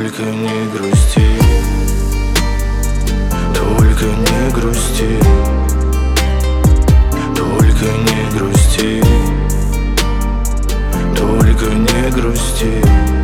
Только не грусти, только не грусти, только не грусти, только не грусти.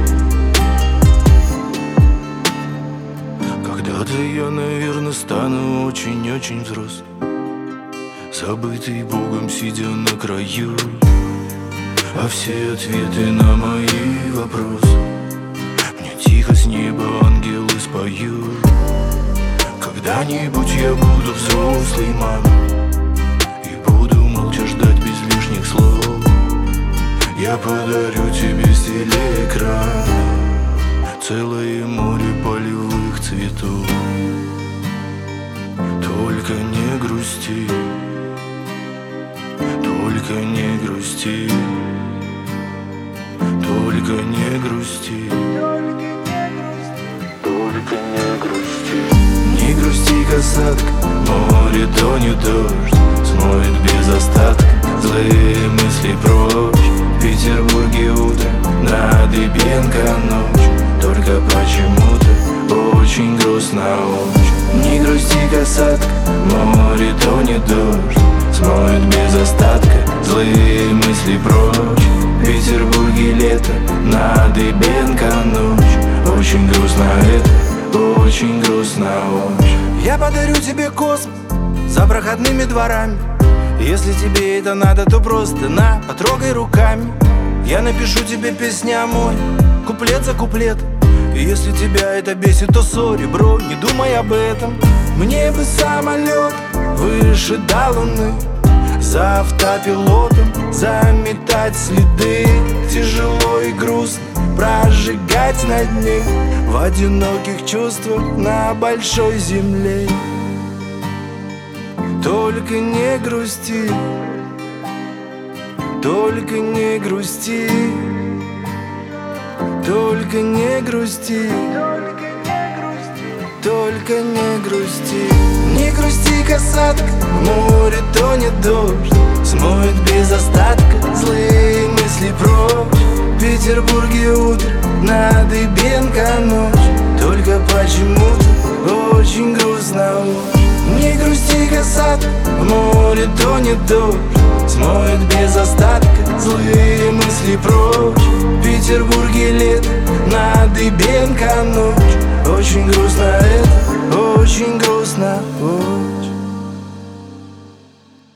Когда-то я, наверное, стану очень-очень взрослым, забытый Богом, сидя на краю. А все ответы на мои вопросы мне тихо с неба ангелы споют. Когда-нибудь я буду взрослый, мама, и буду молча ждать без лишних слов. Я подарю тебе с телеэкрана целое море полевых цветов. Только не грусти, только не грусти, только не грусти, только не грусти. Не грусти, касатка, море тонет, дождь смоет без остатка злые мысли прочь. В Петербурге утро, на Дыбенко ночь, только почему-то очень грустно очень. Не грусти, касатка, море тонет, дождь смоет без остатка злые мысли прочь. В Петербурге лето, на Дыбенко ночь, очень грустно это, очень грустно очень. Я подарю тебе космос за проходными дворами. Если тебе это надо, то просто на, потрогай руками. Я напишу тебе песня мой, куплет за куплет. И если тебя это бесит, то сори, бро, не думай об этом. Мне бы самолет выше до луны, за автопилотом заметать следы. Тяжело и грустно прожигать на дне в одиноких чувствах на большой земле. Только не грусти, только не грусти, только не грусти, только не грусти. Не грусти, касатка, в море тонет дождь, смоет без остатка злые мысли прочь. В Петербурге утро, на Дыбенко ночь, только почему-то очень грустно очень. Не грусти, касатка, в море тонет дождь, смоет без остатка злые мысли прочь. В Петербурге лето, на Дыбенко ночь, очень грустно это, очень грустно.